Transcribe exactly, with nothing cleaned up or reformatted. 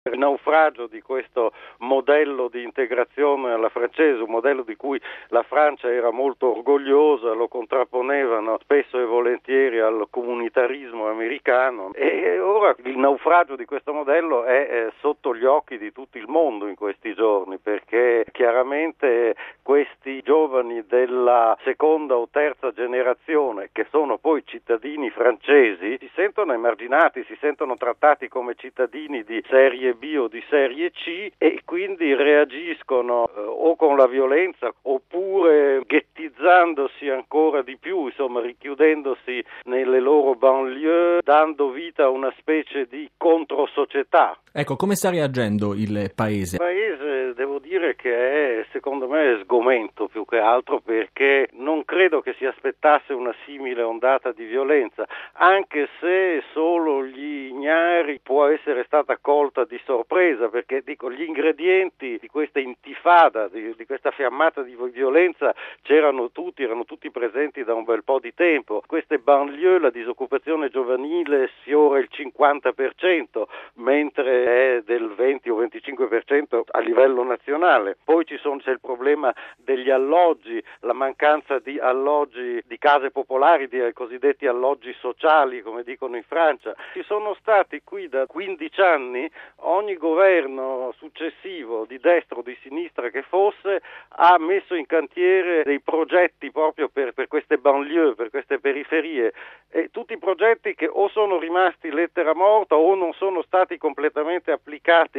Il naufragio di questo modello di integrazione alla francese, un modello di cui la Francia era molto orgogliosa, lo contrapponevano spesso e volentieri al comunitarismo americano, e ora il naufragio di questo modello è eh, sotto gli occhi di tutto il mondo in questi giorni, perché chiaramente questi giovani della seconda o terza generazione, che sono poi cittadini francesi, si sentono emarginati, si sentono trattati come cittadini di serie B o di serie C, e quindi reagiscono eh, o con la violenza oppure ghettizzandosi ancora di più, insomma richiudendosi nelle loro banlieue, dando vita a una specie di controsocietà. Ecco, come sta reagendo il paese? Il paese, devo dire che è, secondo me, sgomento più che altro, perché non credo che si aspettasse una simile ondata di violenza, anche se solo gli ignari può essere stata colta di sorpresa, perché dico, gli ingredienti di questa intifada, di, di questa fiammata di violenza c'erano tutti, erano tutti presenti da un bel po' di tempo. Queste banlieue, la disoccupazione giovanile sfiora il cinquanta per cento, mentre è del venti o venticinque per cento a livello nazionale. Poi ci sono, c'è il problema degli alloggi, la mancanza di alloggi, di case popolari, di cosiddetti alloggi sociali, come dicono in Francia. Ci sono stati qui da quindici anni, ogni governo successivo, di destra o di sinistra che fosse, ha messo in cantiere dei progetti proprio per, per queste banlieue, per queste periferie, e tutti i progetti che o sono rimasti lettera morta o non sono stati completamente applicati